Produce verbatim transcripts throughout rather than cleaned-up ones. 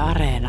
Areena.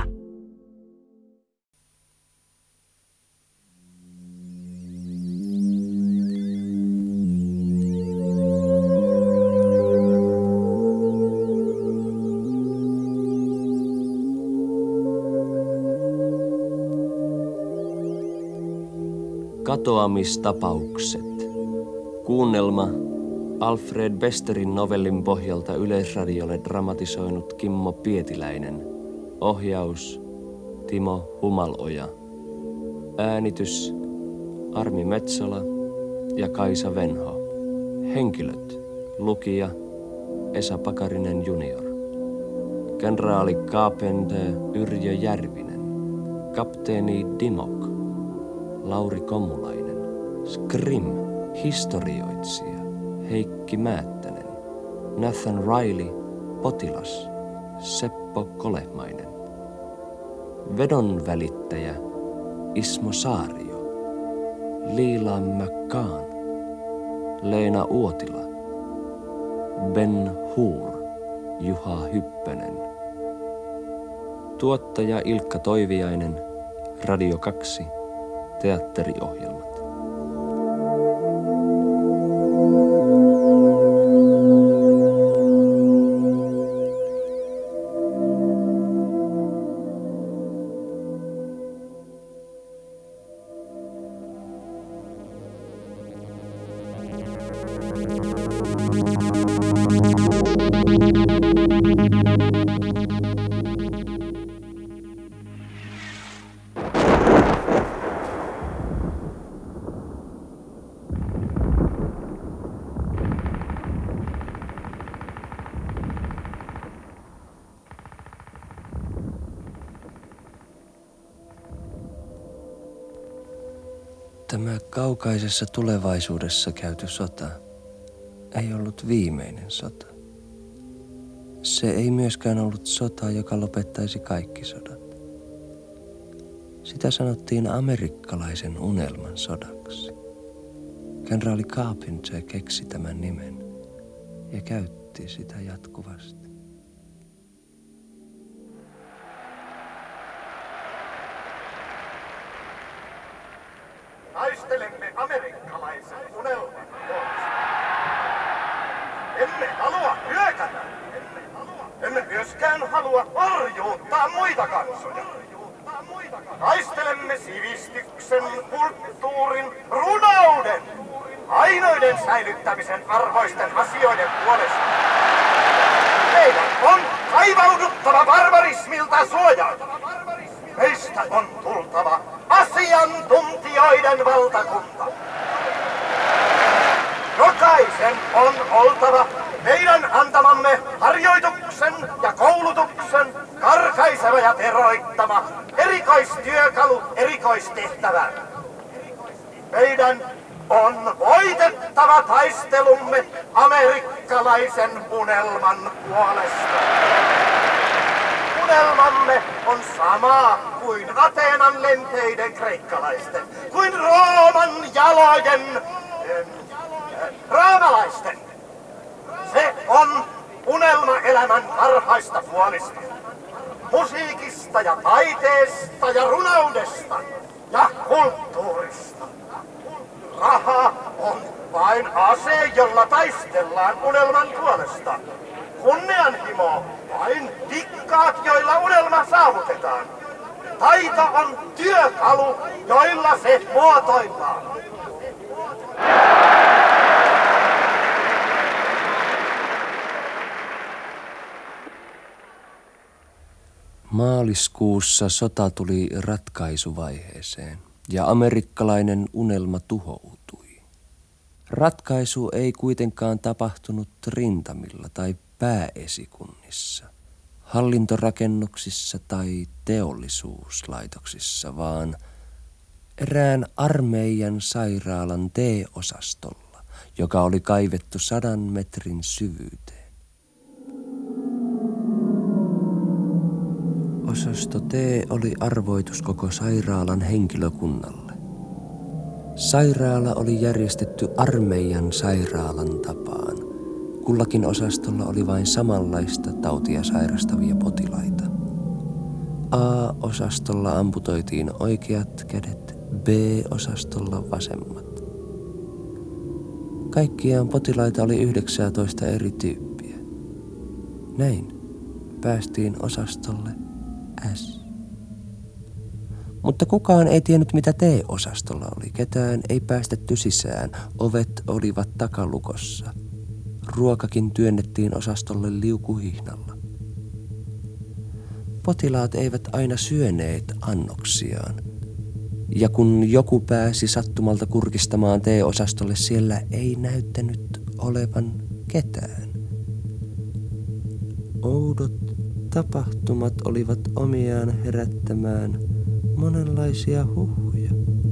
Katoamistapaukset. Kuunnelma Alfred Besterin novellin pohjalta Yleisradiolle dramatisoinut Kimmo Pietiläinen. Ohjaus Timo Humaloja. Äänitys Armi Metsola ja Kaisa Venho. Henkilöt lukija Esa Pakarinen junior. Kenraali Carpenter Yrjö Järvinen. Kapteeni Dimok Lauri Komulainen. Scrim historioitsija Heikki Määttänen. Nathan Riley potilas Seppo Kolehmainen. Vedonvälittäjä Ismo Saario. Liila McCann. Leena Uotila. Ben Hur Juha Hyppönen. Tuottaja Ilkka Toiviainen. Radio kaksi teatteriohjelmat. Tämä kaukaisessa tulevaisuudessa käyty sota ei ollut viimeinen sota. Se ei myöskään ollut sota, joka lopettaisi kaikki sodat. Sitä sanottiin amerikkalaisen unelman sodaksi. Kenraali Carpenter keksi tämän nimen ja käytti sitä jatkuvasti. Taistelemme amerikkalaisen unelman puolesta. Emme halua hyökätä. Emme myöskään halua orjuuttaa muita kansoja. Taistelemme sivistyksen, kulttuurin, runouden, ainoiden säilyttämisen arvoisten asioiden puolesta. Meidän on kaivauduttava barbarismilta suojaan. Meistä on tultava asiantuntijoiden valtakunta. Jokaisen on oltava meidän antamamme harjoituksen ja koulutuksen karkaiseva ja teroittava erikoistyökalu erikoistehtävään. Meidän on voitettava taistelumme amerikkalaisen unelman puolesta. Unelmamme on sama kuin Ateenan lenteiden kreikkalaisten, kuin Rooman jalojen äh, roomalaisten. Se on unelma elämän parhaista puolista. Musiikista ja taiteesta ja runoudesta ja kulttuurista. Raha on vain ase, jolla taistellaan unelman puolesta. Kunnianhimo vain dikkaat, joilla unelma saavutetaan. Taito on työkalu, joilla se muotoillaan. Maaliskuussa sota tuli ratkaisuvaiheeseen ja amerikkalainen unelma tuhoutui. Ratkaisu ei kuitenkaan tapahtunut rintamilla tai pääesikunnissa, hallintorakennuksissa tai teollisuuslaitoksissa, vaan erään armeijan sairaalan T-osastolla, joka oli kaivettu sadan metrin syvyyteen. Osasto T oli arvoitus koko sairaalan henkilökunnalle. Sairaala oli järjestetty armeijan sairaalan tapaan. Kullakin osastolla oli vain samanlaista tautia sairastavia potilaita. A-osastolla amputoitiin oikeat kädet, B-osastolla vasemmat. Kaikkiaan potilaita oli yhdeksäntoista eri tyyppiä. Näin päästiin osastolle S. Mutta kukaan ei tiennyt, mitä T-osastolla oli. Ketään ei päästetty sisään. Ovet olivat takalukossa. Ruokakin työnnettiin osastolle liukuhihnalla. Potilaat eivät aina syöneet annoksiaan. Ja kun joku pääsi sattumalta kurkistamaan T-osastolle, siellä ei näyttänyt olevan ketään. Oudot tapahtumat olivat omiaan herättämään monenlaisia huhuja.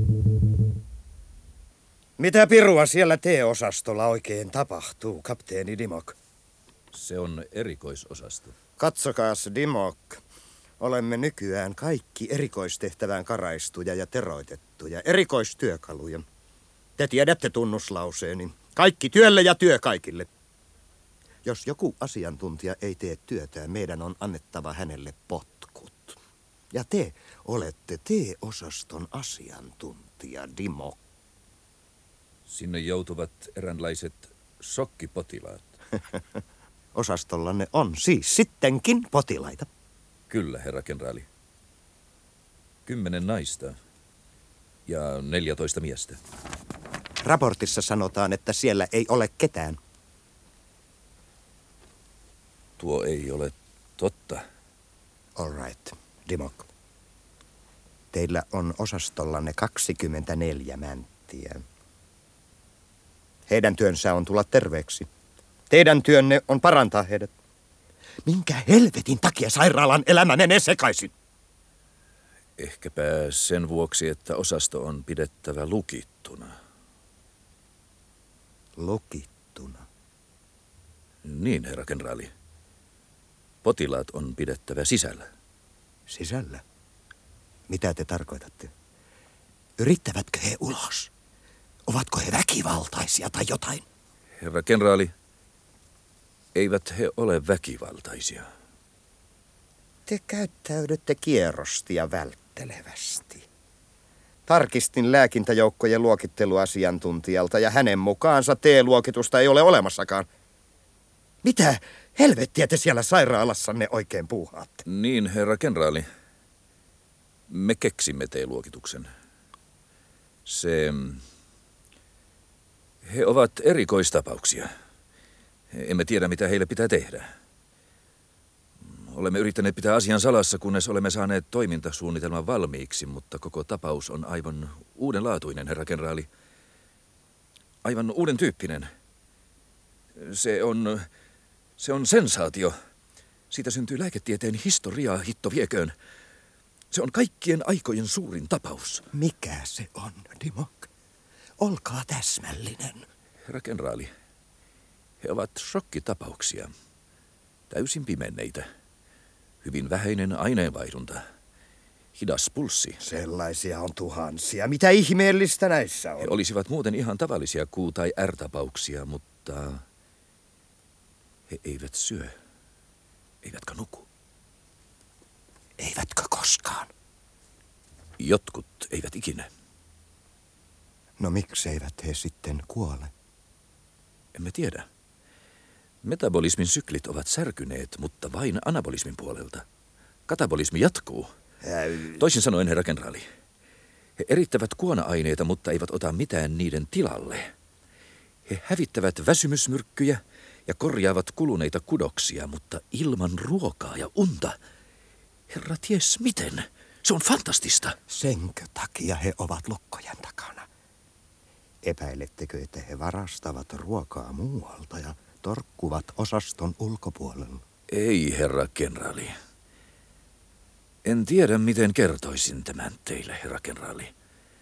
Mitä pirua siellä T-osastolla oikein tapahtuu, kapteeni Dimok? Se on erikoisosasto. Katsokaas, Dimok. Olemme nykyään kaikki erikoistehtävään karaistuja ja teroitettuja, erikoistyökaluja. Te tiedätte tunnuslauseeni. Kaikki työlle ja työ kaikille. Jos joku asiantuntija ei tee työtään, meidän on annettava hänelle potkut. Ja te olette T-osaston asiantuntija, Dimok. Sinne joutuvat eräänlaiset shokkipotilaat. Osastollanne on siis sittenkin potilaita. Kyllä, herra kenraali. Kymmenen naista ja neljätoista miestä. Raportissa sanotaan, että siellä ei ole ketään. Tuo ei ole totta. All right, Dimok. Teillä on osastollanne kaksikymmentäneljä mänttiä. Heidän työnsä on tulla terveeksi. Teidän työnne on parantaa heidät. Minkä helvetin takia sairaalan elämä menee sekaisin? Ehkäpä sen vuoksi, että osasto on pidettävä lukittuna. Lukittuna? Niin, herra kenraali. Potilaat on pidettävä sisällä. Sisällä? Mitä te tarkoitatte? Yrittävätkö he ulos? Ovatko he väkivaltaisia tai jotain? Herra kenraali, eivät he ole väkivaltaisia. Te käyttäydytte kierrosti ja välttelevästi. Tarkistin lääkintäjoukkojen luokitteluasiantuntijalta ja hänen mukaansa T-luokitusta ei ole olemassakaan. Mitä helvettiä te siellä sairaalassanne oikein puuhaatte? Niin, herra kenraali. Me keksimme T-luokituksen. Se... He ovat erikoistapauksia. Emme tiedä, mitä heille pitää tehdä. Olemme yrittäneet pitää asian salassa, kunnes olemme saaneet toimintasuunnitelman valmiiksi, mutta koko tapaus on aivan uudenlaatuinen, herra kenraali. Aivan uuden tyyppinen. Se on... Se on sensaatio. Siitä syntyy lääketieteen historiaa, hitto vieköön. Se on kaikkien aikojen suurin tapaus. Mikä se on, Dimok? Olkaa täsmällinen. Herra kenraali, he ovat shokkitapauksia. Täysin pimenneitä. Hyvin vähäinen aineenvaihdunta. Hidas pulssi. Sellaisia on tuhansia. Mitä ihmeellistä näissä on? He olisivat muuten ihan tavallisia Q- tai R-tapauksia, mutta he eivät syö. Eivätkä nuku. Eivätkö koskaan? Jotkut eivät ikinä. No mikseivät he sitten kuole? Emme tiedä. Metabolismin syklit ovat särkyneet, mutta vain anabolismin puolelta. Katabolismi jatkuu. Äy... Toisin sanoen, herra kenraali, he erittävät kuona-aineita, mutta eivät ota mitään niiden tilalle. He hävittävät väsymysmyrkkyjä ja korjaavat kuluneita kudoksia, mutta ilman ruokaa ja unta. Herra ties miten. Se on fantastista. Senkö takia he ovat lukkojen takana? Epäilettekö, että he varastavat ruokaa muualta ja torkkuvat osaston ulkopuolella? Ei, herra kenraali. En tiedä, miten kertoisin tämän teille, herra kenraali.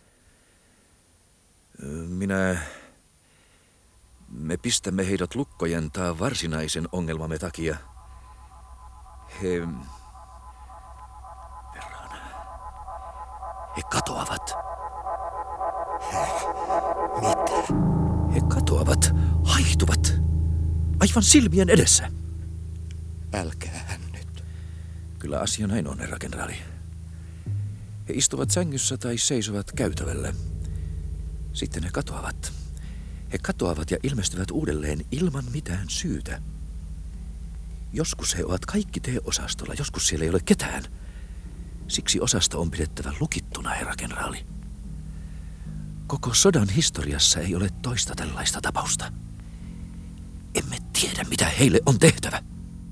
Minä... Me pistämme heidät lukkojen taa varsinaisen ongelmamme takia. He... Perhana. He katoavat. Mitä? He katoavat, haihtuvat, aivan silmien edessä. Älkäähän nyt. Kyllä asia näin on, herra kenraali. He istuvat sängyssä tai seisovat käytävällä. Sitten he katoavat. He katoavat ja ilmestyvät uudelleen ilman mitään syytä. Joskus he ovat kaikki T-osastolla, joskus siellä ei ole ketään. Siksi osasto on pidettävä lukittuna, herra kenraali. Koko sodan historiassa ei ole toista tällaista tapausta. Emme tiedä, mitä heille on tehtävä.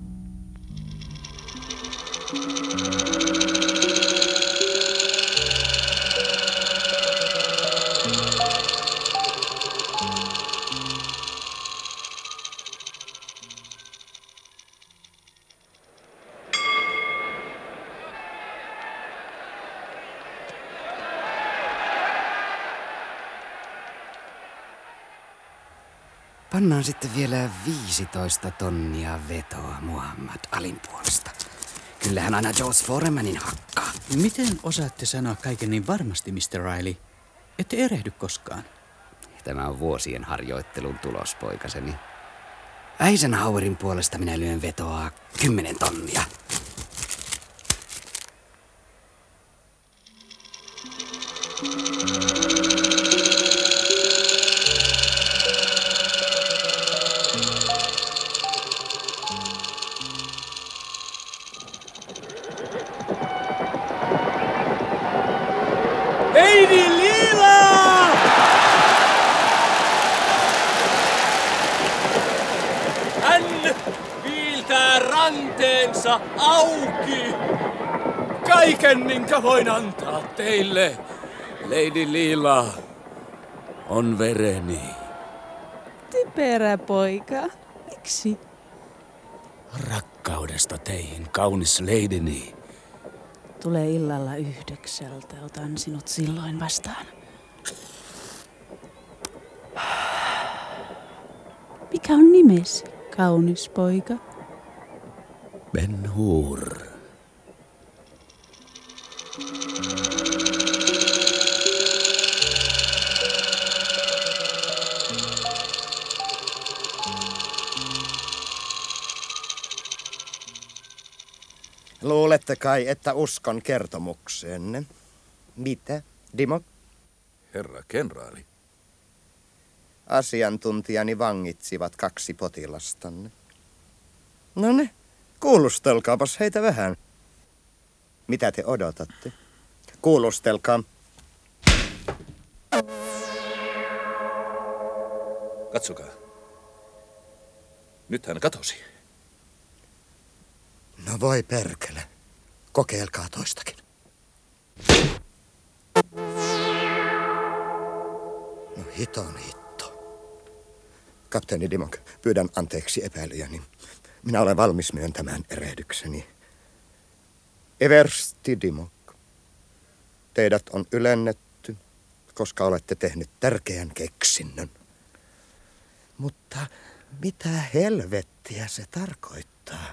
Pannaan sitten vielä viisitoista tonnia vetoa Muhammad Alin puolesta. Kyllähän aina George Foremanin hakkaa. Miten osaatte sanoa kaiken niin varmasti, mister Riley? Ette erehdy koskaan. Tämä on vuosien harjoittelun tulos, poikaseni. Eisenhowerin puolesta minä lyön vetoa kymmenen tonnia. Lady Leela! Hän viiltää ranteensa auki. Kaiken, minkä voin antaa teille, Lady Leela, on vereni. Typerä poika. Miksi? Rakkaudesta teihin, kaunis leidini. Tule illalla yhdeksältä. Otan sinut silloin vastaan. Mikä on nimesi, kaunis poika? Ben-Hur. Luulette kai, että uskon kertomukseenne. Mitä, Dimok? Herra kenraali. Asiantuntijani vangitsivat kaksi potilastanne. No ne, kuulustelkaapas heitä vähän. Mitä te odotatte? Kuulustelkaa. Katsokaa. Nyt hän katosi. No voi perkele. Kokeilkaa toistakin. No hiton hitto. Kapteeni Dimok, pyydän anteeksi epäilyjäni. Minä olen valmis myöntämään erehdykseni. Eversti Dimok, teidät on ylennetty, koska olette tehnyt tärkeän keksinnön. Mutta mitä helvettiä se tarkoittaa?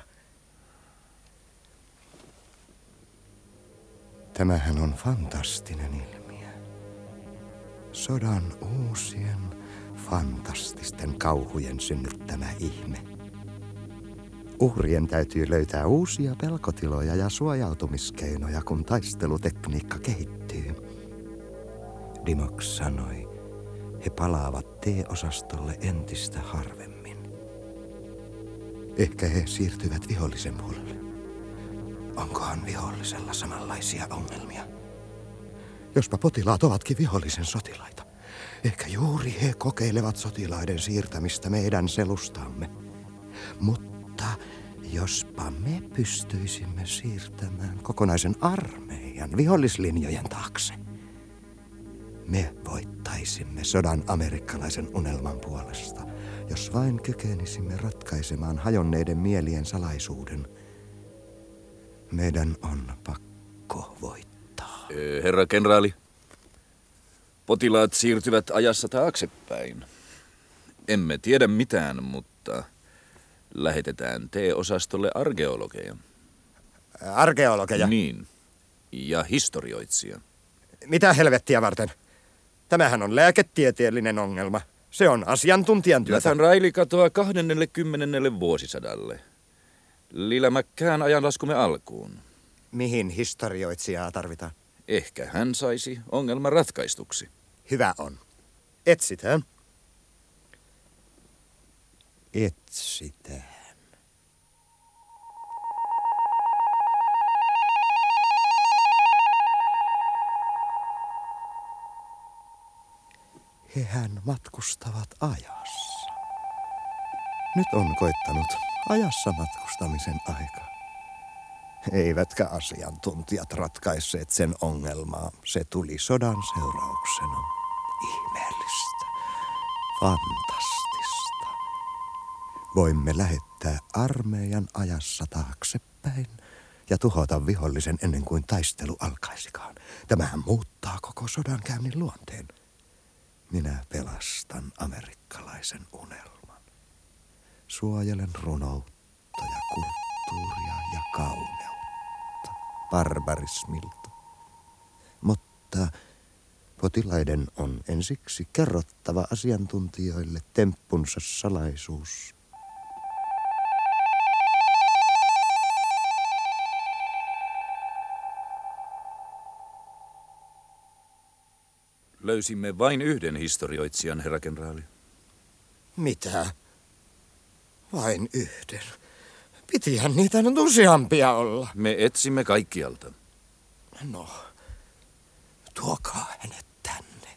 Tämähän on fantastinen ilmiö. Sodan uusien, fantastisten kauhujen synnyttämä ihme. Uhrien täytyy löytää uusia pelkotiloja ja suojautumiskeinoja, kun taistelutekniikka kehittyy. Dimok sanoi, he palaavat T-osastolle entistä harvemmin. Ehkä he siirtyvät vihollisen puolelle. Onkohan vihollisella samanlaisia ongelmia? Jospa potilaat ovatkin vihollisen sotilaita. Ehkä juuri he kokeilevat sotilaiden siirtämistä meidän selustamme. Mutta jospa me pystyisimme siirtämään kokonaisen armeijan vihollislinjojen taakse. Me voittaisimme sodan amerikkalaisen unelman puolesta, jos vain kykenisimme ratkaisemaan hajonneiden mielien salaisuuden. Meidän on pakko voittaa. Herra kenraali, potilaat siirtyvät ajassa taaksepäin. Emme tiedä mitään, mutta lähetetään T-osastolle arkeologeja. Arkeologeja? Niin, ja historioitsija. Mitä helvettiä varten? Tämähän on lääketieteellinen ongelma. Se on asiantuntijan työtä. Nathan Riley katoaa kahdennelle kymmenennelle vuosisadalle. Lila McCann ajanlaskumme alkuun. Mihin historioitsijaa tarvitaan? Ehkä hän saisi ongelman ratkaistuksi. Hyvä on. Etsitään. Etsitään. Hehän matkustavat ajassa. Nyt on koittanut ajassa matkustamisen aika. Eivätkä asiantuntijat ratkaisseet sen ongelmaa. Se tuli sodan seurauksena. Ihmeellistä. Fantastista. Voimme lähettää armeijan ajassa taaksepäin ja tuhota vihollisen ennen kuin taistelu alkaisikaan. Tämähän muuttaa koko sodankäynnin luonteen. Minä pelastan amerikkalaisen unelman. Suojelen runoutta ja kulttuuria ja kauneutta barbarismilta. Mutta potilaiden on ensiksi kerrottava asiantuntijoille temppunsa salaisuus. Löysimme vain yhden historioitsijan, herra kenraali. Mitä? Vain yhden. Pitihän niitä nyt useampia olla. Me etsimme kaikkialta. No, tuokaa hänet tänne.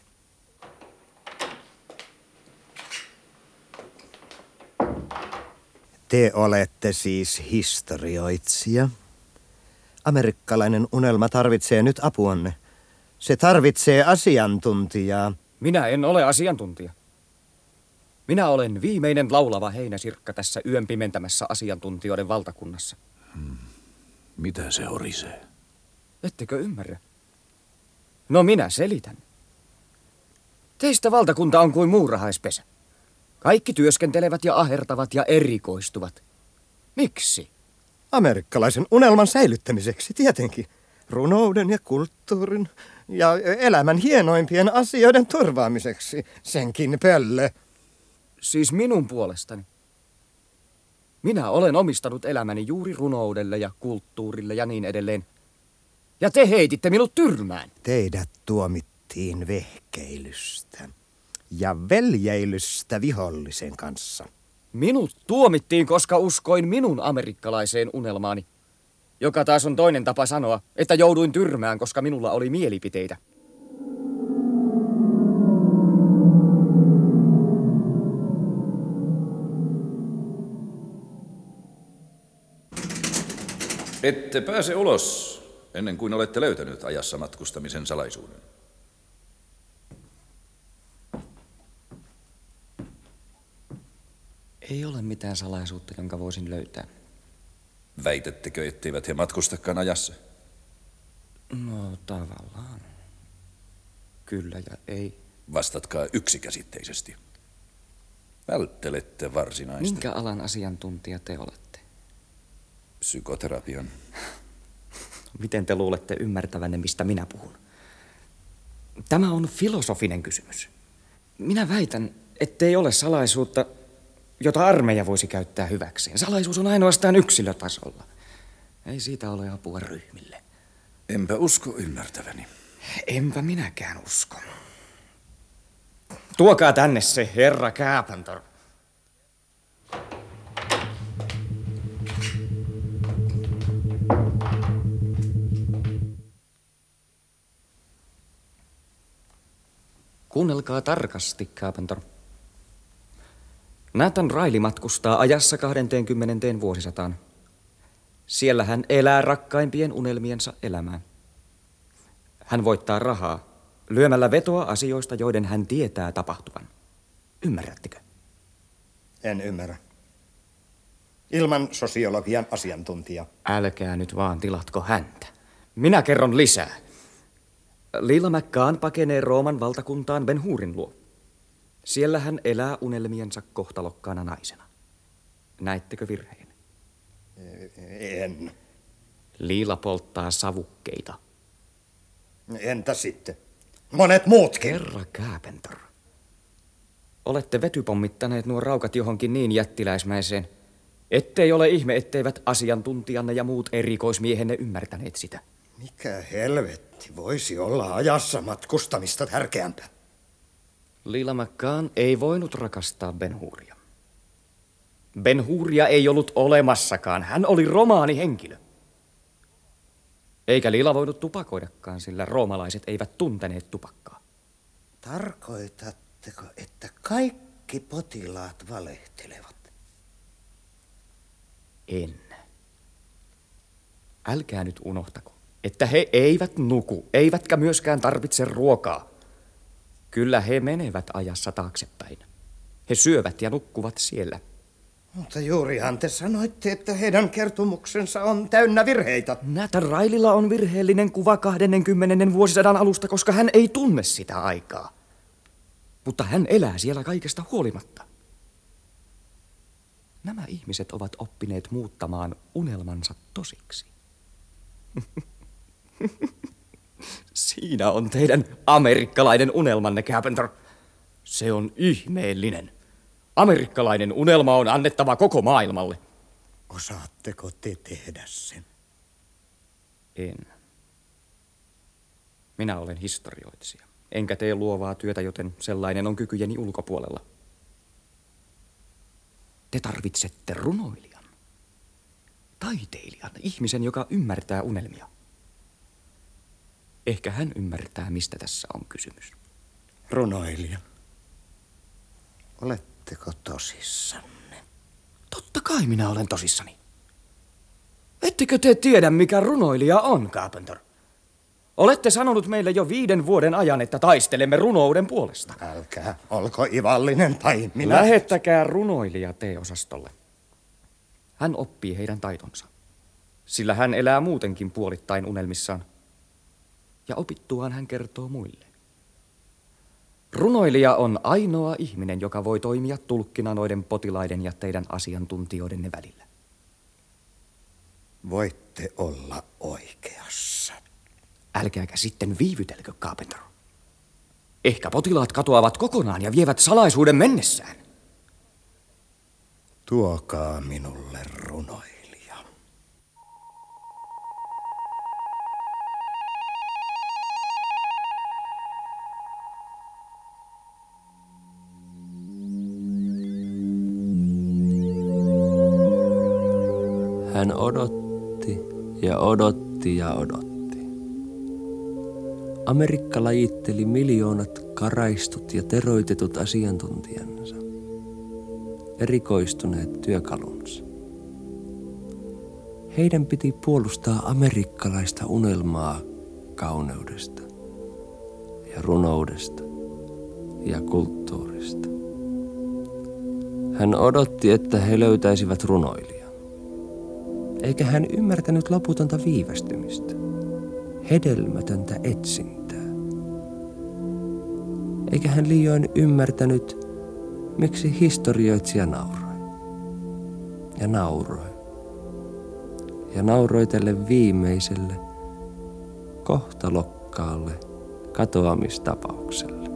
Te olette siis historioitsija. Amerikkalainen unelma tarvitsee nyt apuanne. Se tarvitsee asiantuntijaa. Minä en ole asiantuntija. Minä olen viimeinen laulava heinäsirkka tässä yön pimentämässä asiantuntijoiden valtakunnassa. Hmm. Mitä se horisee? Ettekö ymmärrä? No minä selitän. Teistä valtakunta on kuin muurahaispesä. Kaikki työskentelevät ja ahertavat ja erikoistuvat. Miksi? Amerikkalaisen unelman säilyttämiseksi tietenkin. Runouden ja kulttuurin ja elämän hienoimpien asioiden turvaamiseksi. Senkin pöllö. Siis minun puolestani. Minä olen omistanut elämäni juuri runoudelle ja kulttuurille ja niin edelleen. Ja te heititte minut tyrmään. Teidät tuomittiin vehkeilystä ja veljeilystä vihollisen kanssa. Minut tuomittiin, koska uskoin minun amerikkalaiseen unelmaani. Joka taas on toinen tapa sanoa, että jouduin tyrmään, koska minulla oli mielipiteitä. Ette pääse ulos ennen kuin olette löytänyt ajassa matkustamisen salaisuuden. Ei ole mitään salaisuutta, jonka voisin löytää. Väitättekö, etteivät he matkustakaan ajassa? No tavallaan. Kyllä ja ei. Vastatkaa yksikäsitteisesti. Välttelette varsinaista. Minkä alan asiantuntija te olette? Psykoterapian. Miten te luulette ymmärtävänne, mistä minä puhun? Tämä on filosofinen kysymys. Minä väitän, ettei ole salaisuutta, jota armeija voisi käyttää hyväkseen. Salaisuus on ainoastaan yksilötasolla. Ei siitä ole apua ryhmille. Enpä usko ymmärtäväni. Enpä minäkään usko. Tuokaa tänne se herra Carpenter. Kuunnelkaa tarkasti, Carpenter. Nathan Riley matkustaa ajassa kahdenteenkymmenenteen vuosisataan. Siellä hän elää rakkaimpien unelmiensa elämää. Hän voittaa rahaa lyömällä vetoa asioista, joiden hän tietää tapahtuvan. Ymmärrättekö? En ymmärrä. Ilman sosiologian asiantuntija. Älkää nyt vaan tilatko häntä. Minä kerron lisää. Lila McCann pakenee Rooman valtakuntaan Ben Hurin luo. Siellä hän elää unelmiensa kohtalokkaana naisena. Näittekö virheen? En. Lila polttaa savukkeita. Entä sitten? Monet muutkin. Herra Carpenter. Olette vetypommittaneet nuo raukat johonkin niin jättiläismäiseen, Ettei ole ihme, etteivät asiantuntijanne ja muut erikoismiehenne ymmärtäneet sitä. Mikä helvetti voisi olla ajassa matkustamista tärkeämpää? Lila McCann ei voinut rakastaa Ben-Huria. Ben-Huria ei ollut olemassakaan. Hän oli romaanihenkilö. Eikä Lila voinut tupakoidakaan, sillä roomalaiset eivät tunteneet tupakkaa. Tarkoitatteko, että kaikki potilaat valehtelevat? En. Älkää nyt unohtako, että he eivät nuku, eivätkä myöskään tarvitse ruokaa. Kyllä he menevät ajassa taaksepäin. He syövät ja nukkuvat siellä. Mutta juurihan te sanoitte, että heidän kertomuksensa on täynnä virheitä. Nathan Rileylla on virheellinen kuva kahdenkymmenen vuosisadan alusta, koska hän ei tunne sitä aikaa. Mutta hän elää siellä kaikesta huolimatta. Nämä ihmiset ovat oppineet muuttamaan unelmansa tosiksi. Siinä on teidän amerikkalainen unelmanne, Carpenter. Se on ihmeellinen. Amerikkalainen unelma on annettava koko maailmalle. Osaatteko te tehdä sen? En. Minä olen historioitsija. Enkä tee luovaa työtä, joten sellainen on kykyjeni ulkopuolella. Te tarvitsette runoilijan. Taiteilijan, ihmisen, joka ymmärtää unelmia. Ehkä hän ymmärtää, mistä tässä on kysymys. Runoilija. Oletteko tosissanne? Totta kai minä olen tosissani. Ettekö te tiedä, mikä runoilija on, Carpenter? Olette sanonut meille jo viiden vuoden ajan, että taistelemme runouden puolesta. Älkää, olko ivallinen tai minä... Lähettäkää runoilija T-osastolle. Hän oppii heidän taitonsa, sillä hän elää muutenkin puolittain unelmissaan. Ja opittuaan hän kertoo muille. Runoilija on ainoa ihminen, joka voi toimia tulkkina noiden potilaiden ja teidän asiantuntijoidenne välillä. Voitte olla oikeassa. Älkääkä sitten viivytelkö, Carpenter. Ehkä potilaat katoavat kokonaan ja vievät salaisuuden mennessään. Tuokaa minulle runoilija. Hän odotti ja odotti ja odotti. Amerikka lajitteli miljoonat karaistut ja teroitetut asiantuntijansa, erikoistuneet työkalunsa. Heidän piti puolustaa amerikkalaista unelmaa kauneudesta ja runoudesta ja kulttuurista. Hän odotti, että he löytäisivät runoilijan. Eikä hän ymmärtänyt loputonta viivästymistä, hedelmätöntä etsintää. Eikä hän liioin ymmärtänyt, miksi historioitsija nauroi. Ja nauroi. Ja nauroi tälle viimeiselle, kohtalokkaalle katoamistapaukselle.